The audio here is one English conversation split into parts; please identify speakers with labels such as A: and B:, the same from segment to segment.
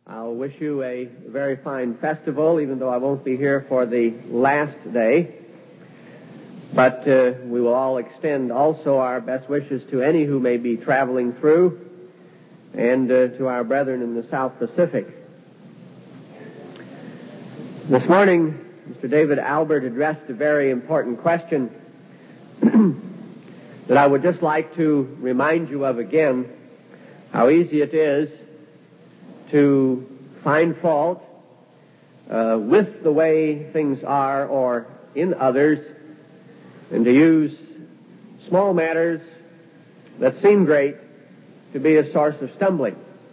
A: I'll wish you a very fine festival, even though I won't be here for the last day. But we will all extend also our best wishes to any who may be traveling through, and to our brethren in the South Pacific. This morning, Mr. David Albert addressed a very important question that I would just like to remind you of again, how easy it is to find fault with the way things are or in others, and to use small matters that seem great to be a source of stumbling.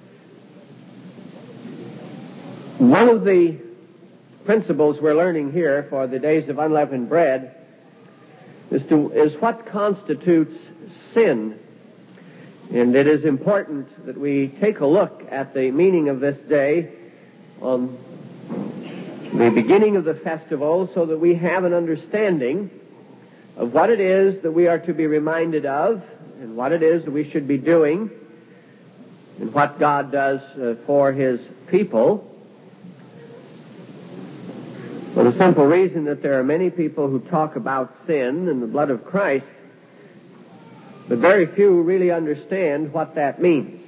A: One of the principles we're learning here for the days of unleavened bread is what constitutes sin. And it is important that we take a look at the meaning of this day on the beginning of the festival, so that we have an understanding of what it is that we are to be reminded of, and what it is that we should be doing, and what God does for His people. For the simple reason that there are many people who talk about sin and the blood of Christ, but very few really understand what that means.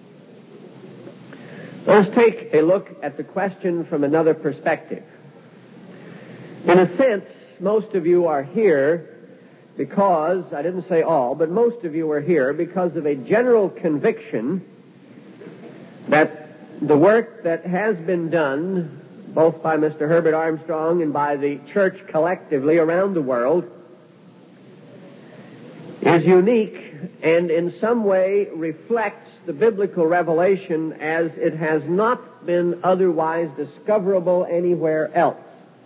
A: Let's take a look at the question from another perspective. In a sense, most of you are here because, I didn't say all, but most of you are here because of a general conviction that the work that has been done, both by Mr. Herbert Armstrong and by the church collectively around the world, is unique and in some way reflects the biblical revelation as it has not been otherwise discoverable anywhere else.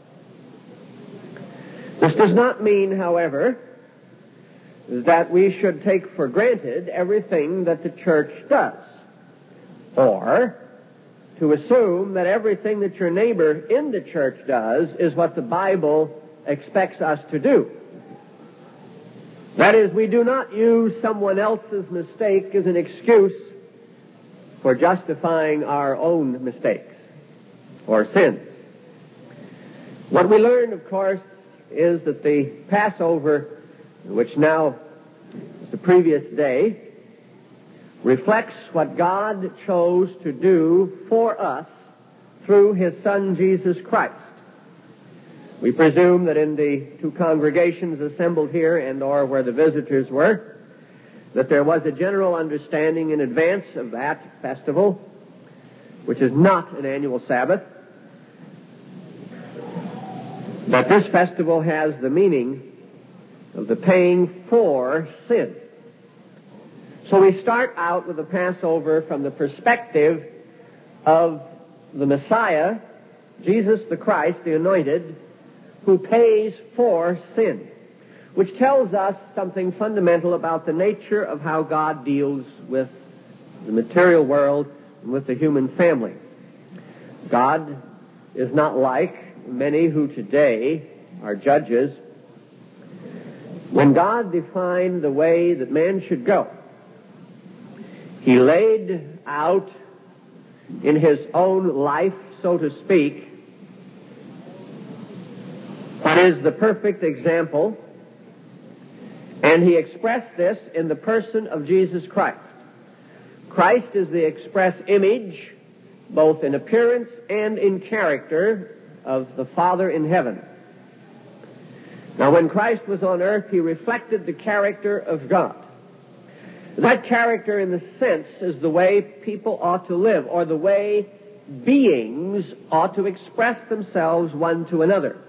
A: This does not mean, however, that we should take for granted everything that the church does, or to assume that everything that your neighbor in the church does is what the Bible expects us to do. That is, we do not use someone else's mistake as an excuse for justifying our own mistakes or sins. What we learn, of course, is that the Passover, which now is the previous day, reflects what God chose to do for us through His Son, Jesus Christ. We presume that in the two congregations assembled here and or where the visitors were, that there was a general understanding in advance of that festival, which is not an annual Sabbath, that this festival has the meaning of the paying for sin. So we start out with the Passover from the perspective of the Messiah, Jesus the Christ, the Anointed, who pays for sin, which tells us something fundamental about the nature of how God deals with the material world and with the human family. God is not like many who today are judges. When God defined the way that man should go, He laid out in His own life, so to speak, what is the perfect example, and He expressed this in the person of Jesus Christ. Christ is the express image, both in appearance and in character, of the Father in heaven. Now, when Christ was on earth, He reflected the character of God. That character, in the sense, is the way people ought to live, or the way beings ought to express themselves one to another.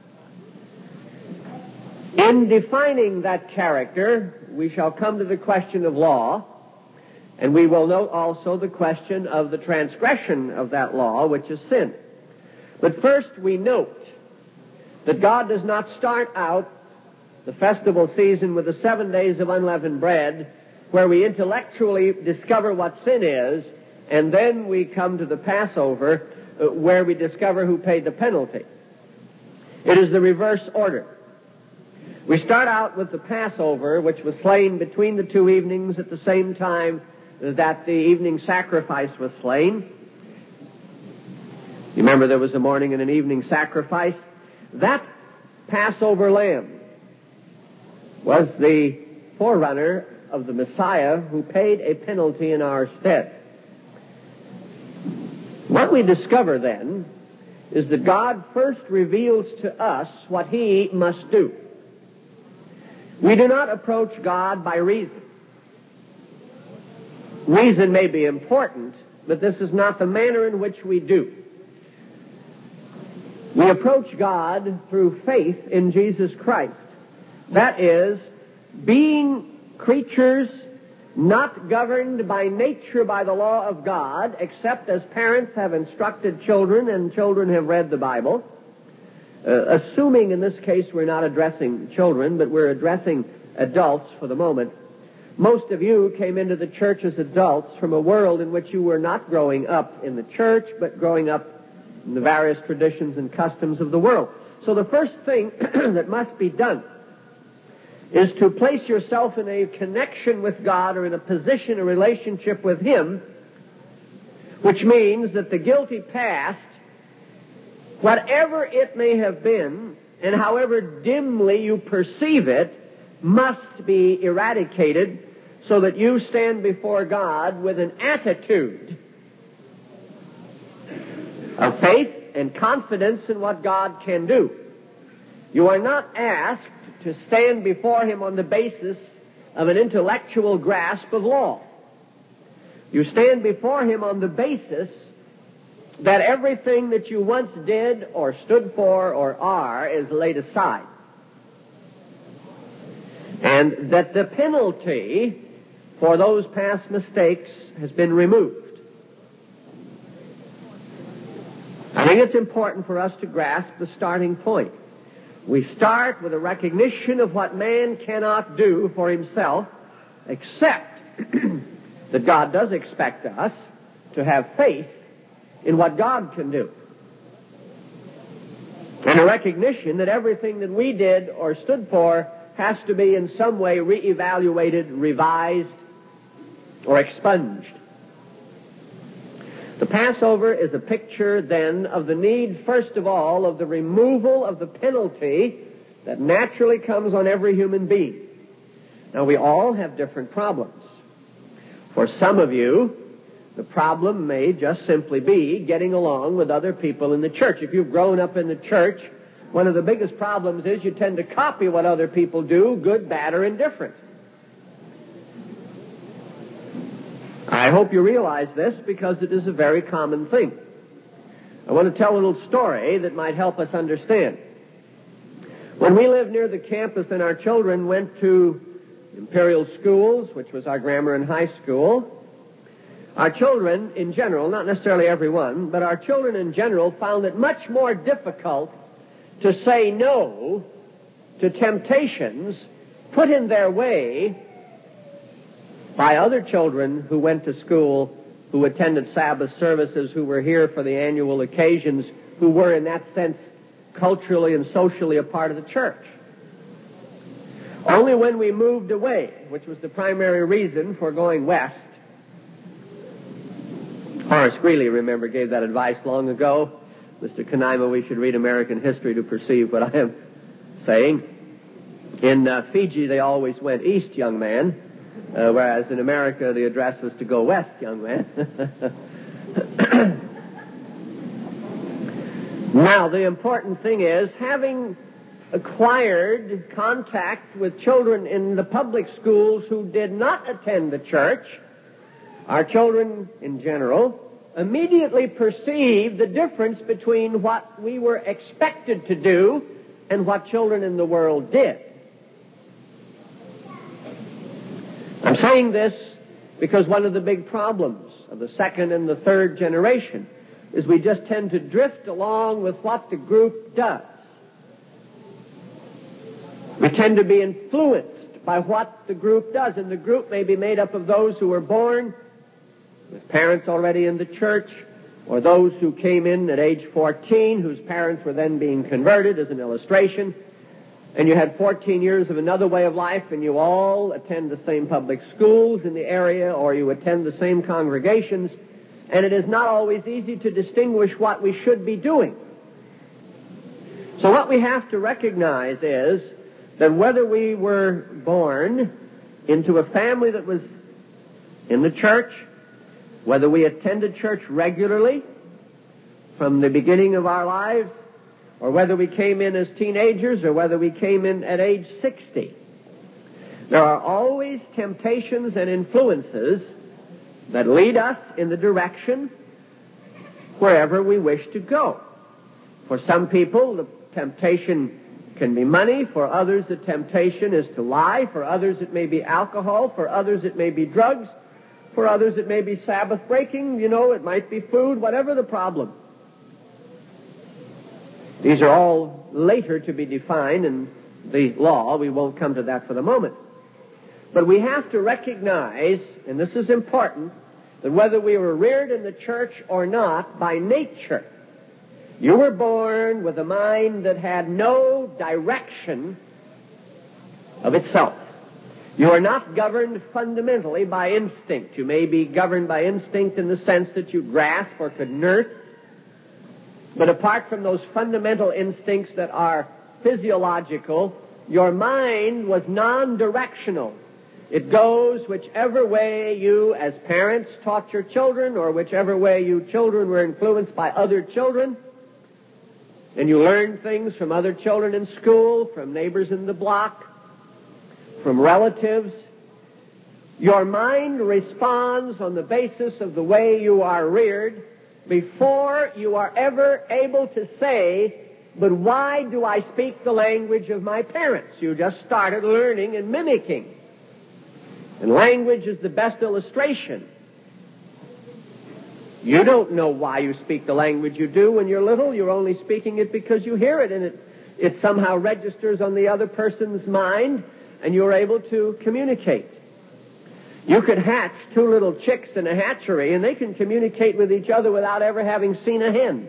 A: In defining that character, we shall come to the question of law, and we will note also the question of the transgression of that law, which is sin. But first we note that God does not start out the festival season with the 7 days of unleavened bread, where we intellectually discover what sin is, and then we come to the Passover, where we discover who paid the penalty. It is the reverse order. We start out with the Passover, which was slain between the two evenings at the same time that the evening sacrifice was slain. You remember there was a morning and an evening sacrifice. That Passover lamb was the forerunner of the Messiah who paid a penalty in our stead. What we discover then is that God first reveals to us what He must do. We do not approach God by reason. Reason may be important, but this is not the manner in which we do. We approach God through faith in Jesus Christ. That is, being creatures not governed by nature by the law of God, except as parents have instructed children and children have read the Bible. Assuming in this case we're not addressing children, but we're addressing adults for the moment. Most of you came into the church as adults from a world in which you were not growing up in the church, but growing up in the various traditions and customs of the world. So the first thing that must be done is to place yourself in a connection with God or in a position, a relationship with Him, which means that the guilty past, whatever it may have been, and however dimly you perceive it, must be eradicated so that you stand before God with an attitude of faith and confidence in what God can do. You are not asked to stand before Him on the basis of an intellectual grasp of law. You stand before Him on the basis that everything that you once did or stood for or are is laid aside. And that the penalty for those past mistakes has been removed. I think it's important for us to grasp the starting point. We start with a recognition of what man cannot do for himself, except that God does expect us to have faith in what God can do. And a recognition that everything that we did or stood for has to be in some way reevaluated, revised, or expunged. The Passover is a picture, then, of the need, first of all, of the removal of the penalty that naturally comes on every human being. Now, we all have different problems. For some of you, the problem may just simply be getting along with other people in the church. If you've grown up in the church, one of the biggest problems is you tend to copy what other people do, good, bad, or indifferent. I hope you realize this because it is a very common thing. I want to tell a little story that might help us understand. When we lived near the campus and our children went to Imperial Schools, which was our grammar and high school, our children in general, not necessarily everyone, but our children in general found it much more difficult to say no to temptations put in their way by other children who went to school, who attended Sabbath services, who were here for the annual occasions, who were in that sense culturally and socially a part of the church. Only when we moved away, which was the primary reason for going west. Horace Greeley, remember, gave that advice long ago. Mr. Kanaima, we should read American history to perceive what I am saying. In Fiji, they always went east, young man, whereas in America, the address was to go west, young man. Now, the important thing is, having acquired contact with children in the public schools who did not attend the church, our children in general immediately perceived the difference between what we were expected to do and what children in the world did. I'm saying this because one of the big problems of the second and the third generation is we just tend to drift along with what the group does. We tend to be influenced by what the group does, and the group may be made up of those who were born with parents already in the church, or those who came in at age 14 whose parents were then being converted, as an illustration, and you had 14 years of another way of life, and you all attend the same public schools in the area, or you attend the same congregations, and it is not always easy to distinguish what we should be doing. So what we have to recognize is that whether we were born into a family that was in the church, whether we attended church regularly from the beginning of our lives, or whether we came in as teenagers, or whether we came in at age 60, there are always temptations and influences that lead us in the direction wherever we wish to go. For some people, the temptation can be money. For others, the temptation is to lie. For others, it may be alcohol. For others, it may be drugs. For others, it may be Sabbath breaking. It might be food, whatever the problem. These are all later to be defined in the law. We won't come to that for the moment. But we have to recognize, and this is important, that whether we were reared in the church or not, by nature, you were born with a mind that had no direction of itself. You are not governed fundamentally by instinct. You may be governed by instinct in the sense that you grasp or could nurse, but apart from those fundamental instincts that are physiological, your mind was non-directional. It goes whichever way you, as parents, taught your children, or whichever way you children were influenced by other children. And you learn things from other children in school, from neighbors in the block, from relatives. Your mind responds on the basis of the way you are reared before you are ever able to say, but why do I speak the language of my parents? You just started learning and mimicking. And language is the best illustration. You don't know why you speak the language you do when you're little. You're only speaking it because you hear it, and it somehow registers on the other person's mind, and you're able to communicate. You could hatch two little chicks in a hatchery, and they can communicate with each other without ever having seen a hen.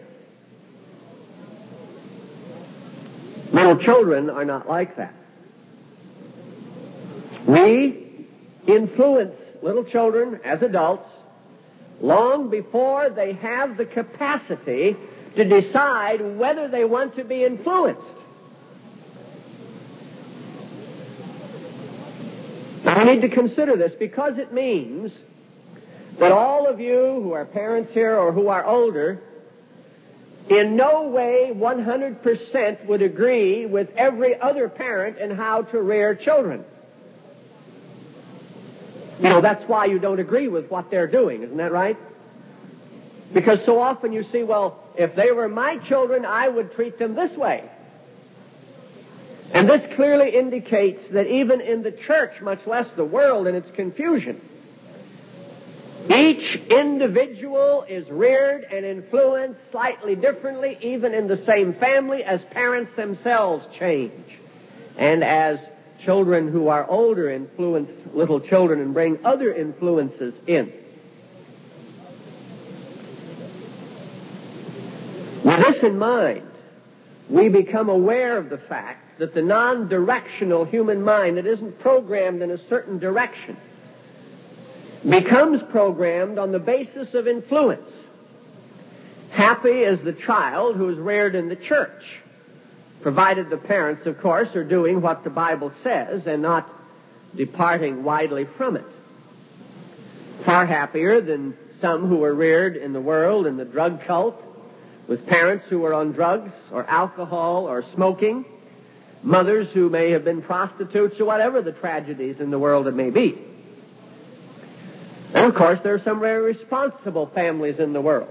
A: Little children are not like that. We influence little children as adults long before they have the capacity to decide whether they want to be influenced. Now, we need to consider this because it means that all of you who are parents here or who are older in no way 100% would agree with every other parent in how to rear children. That's why you don't agree with what they're doing, isn't that right? Because so often you see, well, if they were my children, I would treat them this way. And this clearly indicates that even in the church, much less the world in its confusion, each individual is reared and influenced slightly differently, even in the same family, as parents themselves change. And as children who are older influence little children and bring other influences in. With this in mind, we become aware of the fact that the non-directional human mind that isn't programmed in a certain direction becomes programmed on the basis of influence. Happy is the child who is reared in the church, provided the parents, of course, are doing what the Bible says and not departing widely from it. Far happier than some who were reared in the world in the drug cult, with parents who were on drugs or alcohol or smoking, mothers who may have been prostitutes or whatever the tragedies in the world it may be. And of course, there are some very responsible families in the world.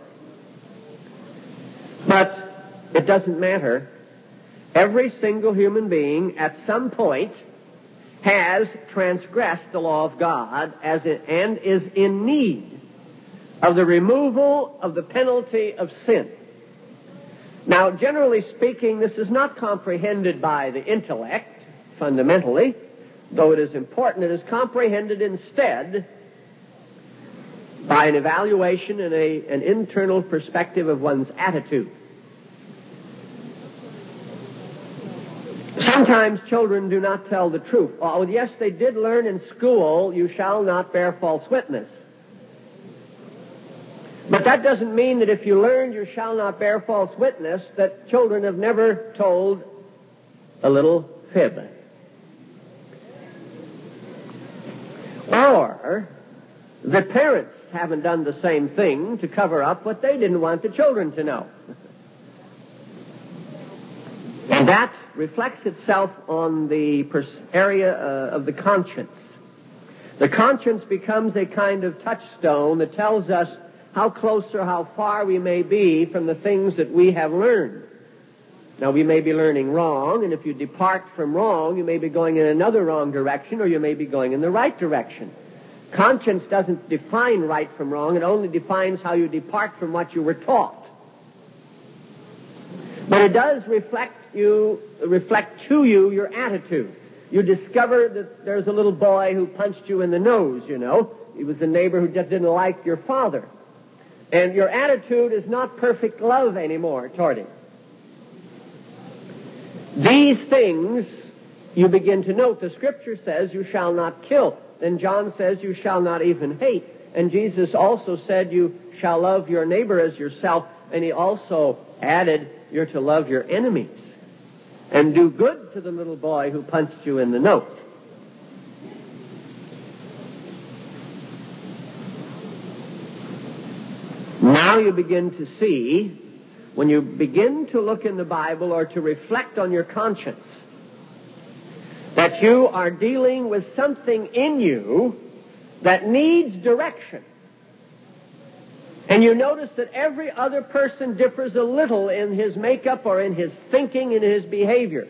A: But it doesn't matter. Every single human being at some point has transgressed the law of God and is in need of the removal of the penalty of sin. Now, generally speaking, this is not comprehended by the intellect, fundamentally, though it is important. It is comprehended instead by an evaluation and an internal perspective of one's attitude. Sometimes children do not tell the truth. Oh, yes, they did learn in school, you shall not bear false witness. But that doesn't mean that if you learned you shall not bear false witness, that children have never told a little fib. Or that parents haven't done the same thing to cover up what they didn't want the children to know. And that reflects itself on the area of the conscience. The conscience becomes a kind of touchstone that tells us how close or how far we may be from the things that we have learned. Now, we may be learning wrong, and if you depart from wrong, you may be going in another wrong direction, or you may be going in the right direction. Conscience doesn't define right from wrong. It only defines how you depart from what you were taught. But it does reflect to you your attitude. You discover that there's a little boy who punched you in the nose, you know. He was a neighbor who just didn't like your father. And your attitude is not perfect love anymore toward him. These things you begin to note. The Scripture says you shall not kill. Then John says you shall not even hate. And Jesus also said you shall love your neighbor as yourself. And he also added you're to love your enemies and do good to the little boy who punched you in the nose. Now you begin to see, when you begin to look in the Bible or to reflect on your conscience, that you are dealing with something in you that needs direction. And you notice that every other person differs a little in his makeup or in his thinking and his behavior.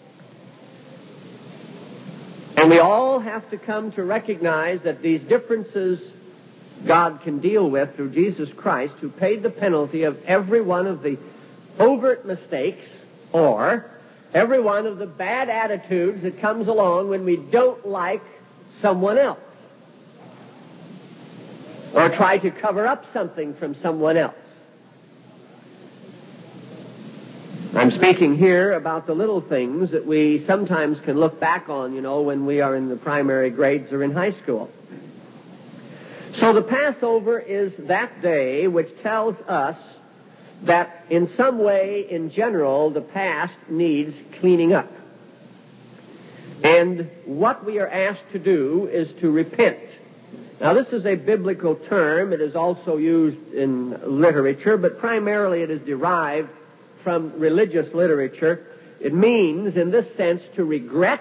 A: And we all have to come to recognize that these differences God can deal with through Jesus Christ, who paid the penalty of every one of the overt mistakes or every one of the bad attitudes that comes along when we don't like someone else or try to cover up something from someone else. I'm speaking here about the little things that we sometimes can look back on, you know, when we are in the primary grades or in high school. So the Passover is that day which tells us that in some way, in general, the past needs cleaning up. And what we are asked to do is to repent. Now, this is a biblical term. It is also used in literature, but primarily it is derived from religious literature. It means, in this sense, to regret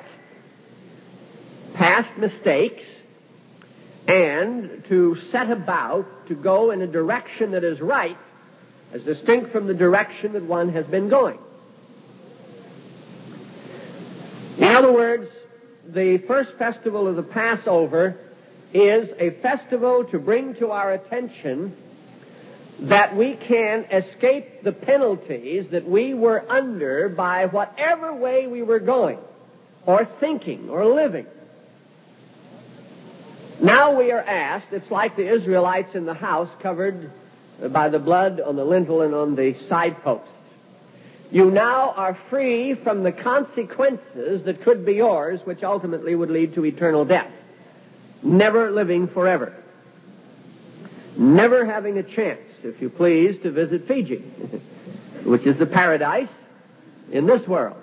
A: past mistakes and to set about to go in a direction that is right, as distinct from the direction that one has been going. In other words, the first festival of the Passover is a festival to bring to our attention that we can escape the penalties that we were under by whatever way we were going or thinking or living. Now we are asked, it's like the Israelites in the house covered by the blood on the lintel and on the side posts. You now are free from the consequences that could be yours, which ultimately would lead to eternal death. Never living forever. Never having a chance, if you please, to visit Fiji, which is the paradise in this world.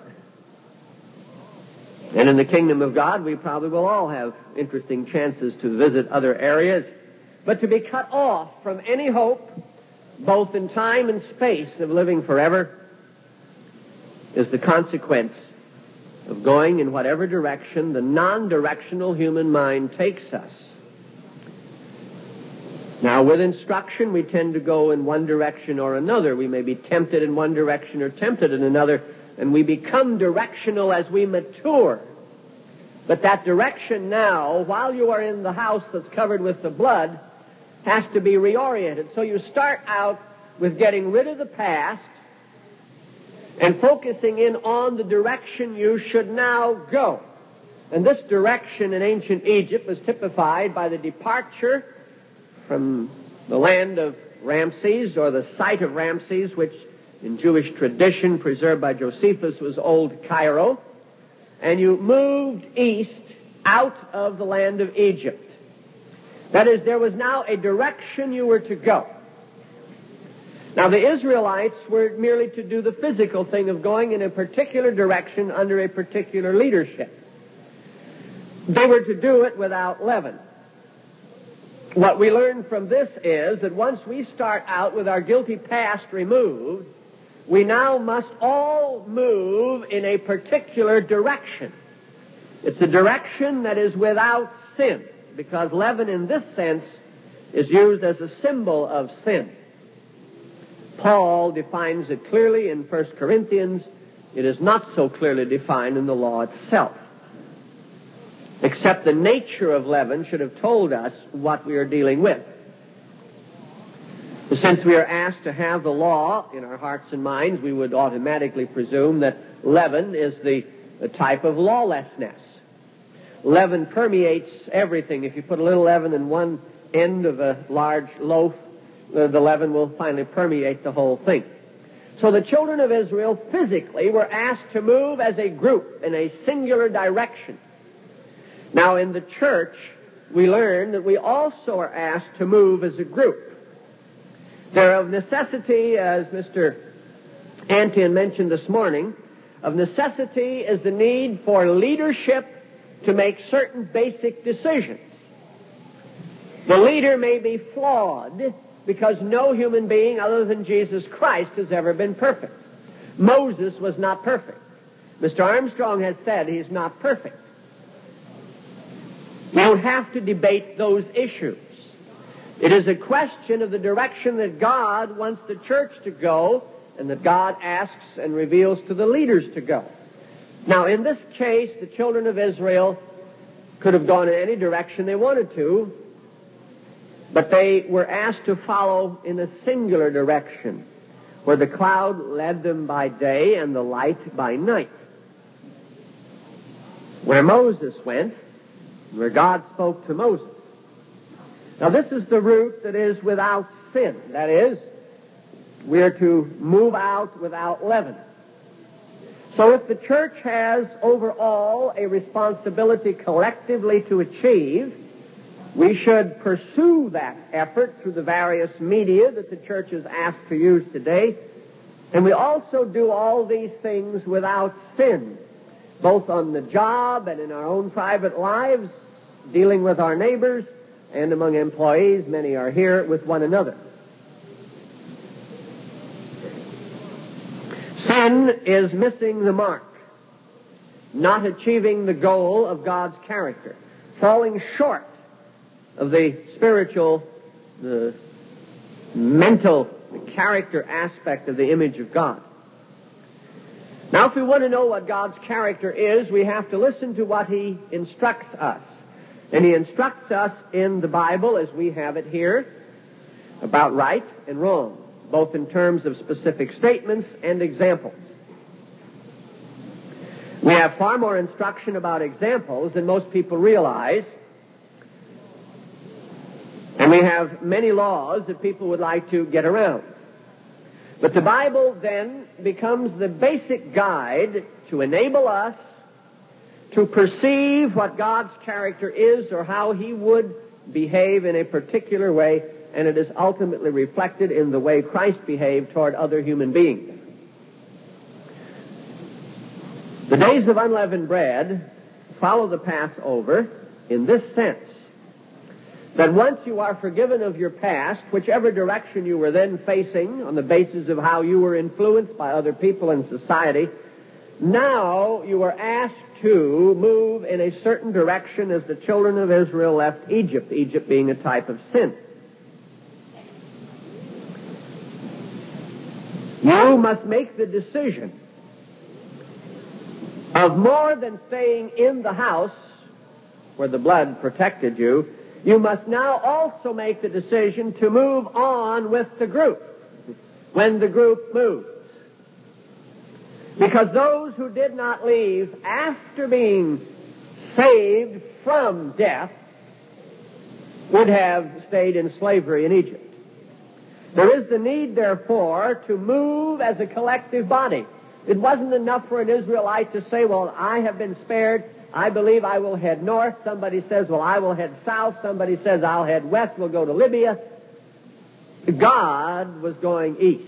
A: And in the kingdom of God, we probably will all have interesting chances to visit other areas. But to be cut off from any hope, both in time and space, of living forever, is the consequence of going in whatever direction the non-directional human mind takes us. Now, with instruction, we tend to go in one direction or another. We may be tempted in one direction or tempted in another, and we become directional as we mature. But that direction now, while you are in the house that's covered with the blood, has to be reoriented. So you start out with getting rid of the past and focusing in on the direction you should now go. And this direction in ancient Egypt was typified by the departure from the land of Ramses, or the site of Ramses, which in Jewish tradition, preserved by Josephus, was Old Cairo. And you moved east out of the land of Egypt. That is, there was now a direction you were to go. Now, the Israelites were merely to do the physical thing of going in a particular direction under a particular leadership. They were to do it without leaven. What we learn from this is that once we start out with our guilty past removed, we now must all move in a particular direction. It's a direction that is without sin, because leaven in this sense is used as a symbol of sin. Paul defines it clearly in 1 Corinthians. It is not so clearly defined in the law itself. Except the nature of leaven should have told us what we are dealing with. Since we are asked to have the law in our hearts and minds, we would automatically presume that leaven is the type of lawlessness. Leaven permeates everything. If you put a little leaven in one end of a large loaf, the leaven will finally permeate the whole thing. So the children of Israel physically were asked to move as a group in a singular direction. Now in the church, we learn that we also are asked to move as a group. They're of necessity, as Mr. Antian mentioned this morning, of necessity is the need for leadership to make certain basic decisions. The leader may be flawed because no human being other than Jesus Christ has ever been perfect. Moses was not perfect. Mr. Armstrong has said he's not perfect. You don't have to debate those issues. It is a question of the direction that God wants the church to go and that God asks and reveals to the leaders to go. Now, in this case, the children of Israel could have gone in any direction they wanted to, but they were asked to follow in a singular direction, where the cloud led them by day and the light by night. Where Moses went, where God spoke to Moses. Now this is the route that is without sin. That is, we are to move out without leaven. So if the church has overall a responsibility collectively to achieve, we should pursue that effort through the various media that the church is asked to use today. And we also do all these things without sin, both on the job and in our own private lives, dealing with our neighbors, and among employees. Many are here with one another. Sin is missing the mark, not achieving the goal of God's character, falling short of the spiritual, the mental, the character aspect of the image of God. Now, if we want to know what God's character is, we have to listen to what He instructs us. And He instructs us in the Bible, as we have it here, about right and wrong, both in terms of specific statements and examples. We have far more instruction about examples than most people realize. And we have many laws that people would like to get around. But the Bible then becomes the basic guide to enable us to perceive what God's character is or how He would behave in a particular way, and it is ultimately reflected in the way Christ behaved toward other human beings. The days of unleavened bread follow the Passover in this sense, that once you are forgiven of your past, whichever direction you were then facing on the basis of how you were influenced by other people in society, now you are asked to move in a certain direction as the children of Israel left Egypt, Egypt being a type of sin. You must make the decision of more than staying in the house where the blood protected you. You must now also make the decision to move on with the group when the group moves. Because those who did not leave after being saved from death would have stayed in slavery in Egypt. There is the need, therefore, to move as a collective body. It wasn't enough for an Israelite to say, well, I have been spared. I believe I will head north. Somebody says, well, I will head south. Somebody says, I'll head west. We'll go to Libya. God was going east.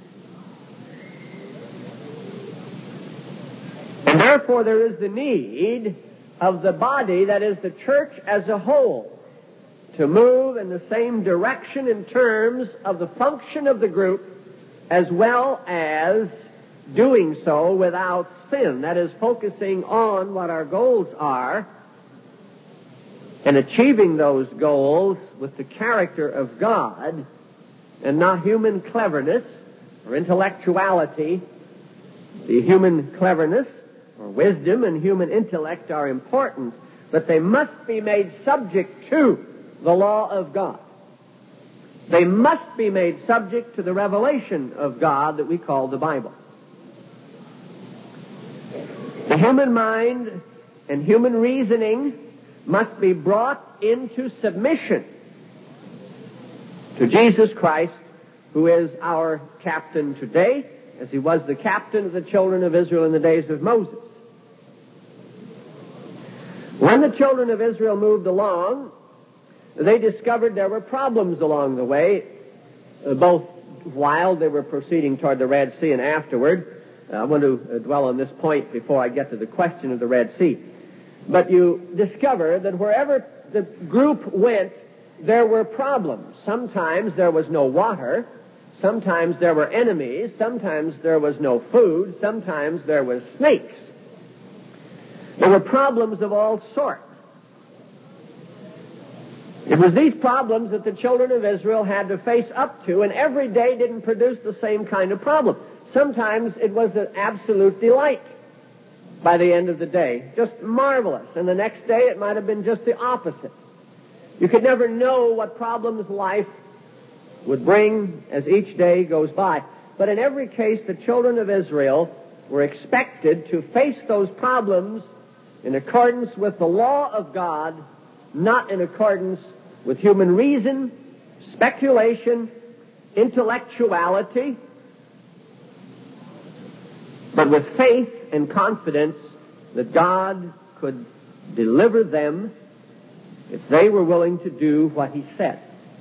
A: And therefore there is the need of the body, that is the church as a whole, to move in the same direction in terms of the function of the group, as well as doing so without sin. That is, focusing on what our goals are and achieving those goals with the character of God and not human cleverness or intellectuality. The human cleverness or wisdom and human intellect are important, but they must be made subject to the law of God. They must be made subject to the revelation of God that we call the Bible. The human mind and human reasoning must be brought into submission to Jesus Christ, who is our captain today, as he was the captain of the children of Israel in the days of Moses. When the children of Israel moved along, they discovered there were problems along the way, both while they were proceeding toward the Red Sea and afterward. I want to dwell on this point before I get to the question of the Red Sea. But you discover that wherever the group went, there were problems. Sometimes there was no water. Sometimes there were enemies. Sometimes there was no food. Sometimes there was snakes. There were problems of all sorts. It was these problems that the children of Israel had to face up to, and every day didn't produce the same kind of problem. Sometimes it was an absolute delight by the end of the day, just marvelous, and the next day it might have been just the opposite. You could never know what problems life would bring as each day goes by. But in every case, the children of Israel were expected to face those problems in accordance with the law of God, not in accordance with human reason, speculation, intellectuality, but with faith and confidence that God could deliver them if they were willing to do what he said.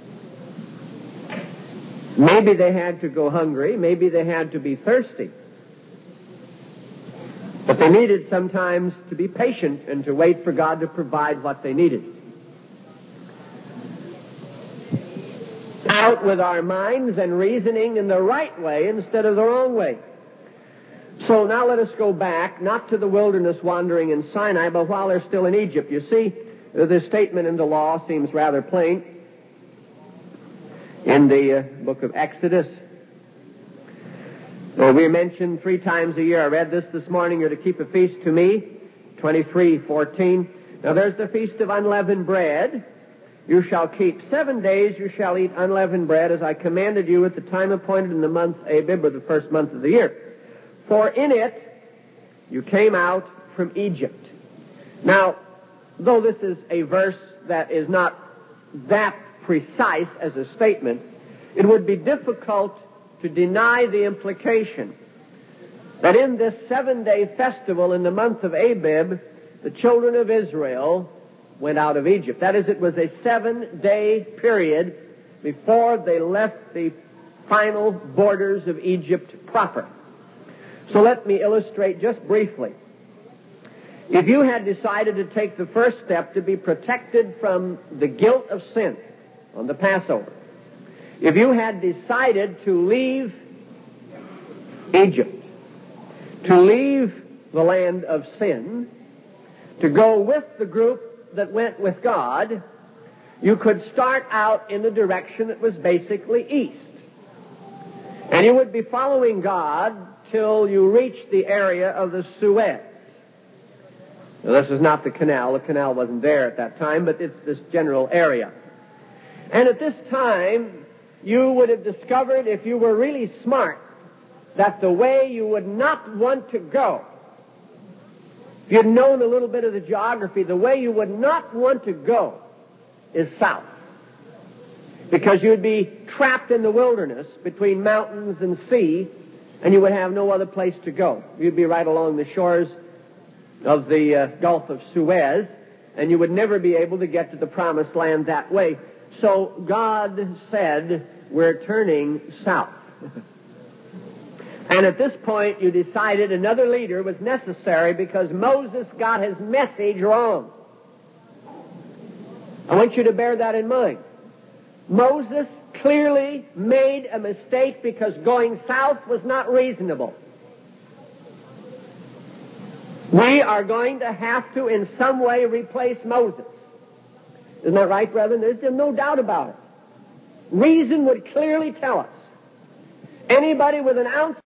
A: Maybe they had to go hungry, maybe they had to be thirsty, but they needed sometimes to be patient and to wait for God to provide what they needed. Out with our minds and reasoning in the right way instead of the wrong way. So now let us go back, not to the wilderness wandering in Sinai, but while they're still in Egypt. You see, this statement in the law seems rather plain in the book of Exodus. We mentioned 3 times a year. I read this morning. You're to keep a feast to me, 23:14. Now there's the feast of unleavened bread. You shall keep 7 days. You shall eat unleavened bread, as I commanded you at the time appointed in the month Abib, or the first month of the year. For in it you came out from Egypt. Now, though this is a verse that is not that precise as a statement, it would be difficult to deny the implication that in this 7-day festival in the month of Abib, the children of Israel went out of Egypt. That is, it was a 7-day period before they left the final borders of Egypt proper. So let me illustrate just briefly. If you had decided to take the first step to be protected from the guilt of sin on the Passover, if you had decided to leave Egypt, to leave the land of sin, to go with the group that went with God, you could start out in a direction that was basically east. And you would be following God till you reached the area of the Suez. Now, this is not the canal. The canal wasn't there at that time, but it's this general area. And at this time, you would have discovered, if you were really smart, that the way you would not want to go, if you'd known a little bit of the geography, the way you would not want to go is south. Because you'd be trapped in the wilderness between mountains and sea, and you would have no other place to go. You'd be right along the shores of the Gulf of Suez, and you would never be able to get to the promised land that way. So God said, we're turning south. And at this point, you decided another leader was necessary because Moses got his message wrong. I want you to bear that in mind. Moses clearly made a mistake because going south was not reasonable. We are going to have to, in some way, replace Moses. Isn't that right, brethren? There's no doubt about it. Reason would clearly tell us. Anybody with an ounce